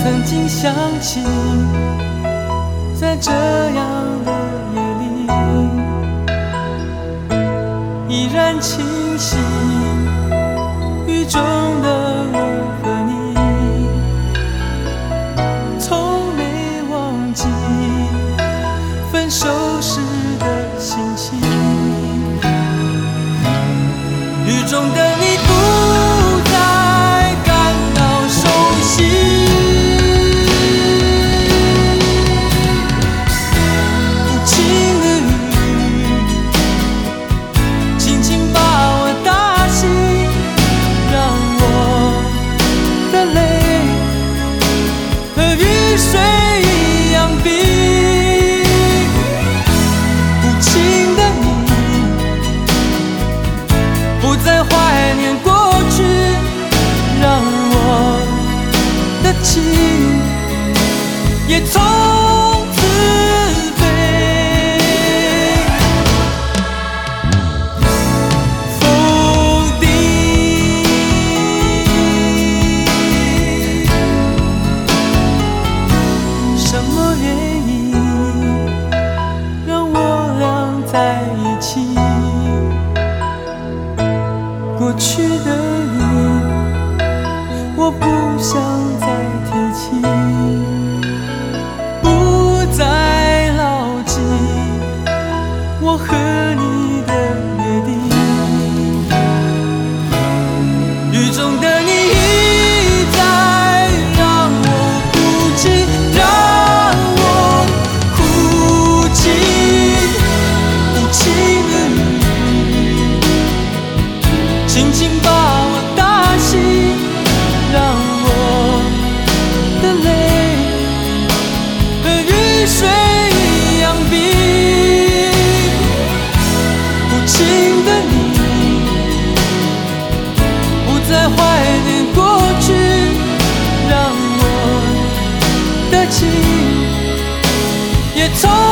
曾经想起，在这样的夜里，依然清晰，雨中的我和你，从没忘记分手时的心情。雨中的你不再感到熟悉，无情的雨轻轻把我打醒，让我的泪和雨水一样冰。无情的你不再怀念过去，让我的情也从此飞。否定什么原因让我俩在一起？过去的你，我不想再提起，不再牢记我和你的约定。雨中的你一再让我哭泣，让我哭泣。无情的你轻轻把我打醒，让我的泪和雨水一样冰。无情的你不再怀念过去，让我的情也从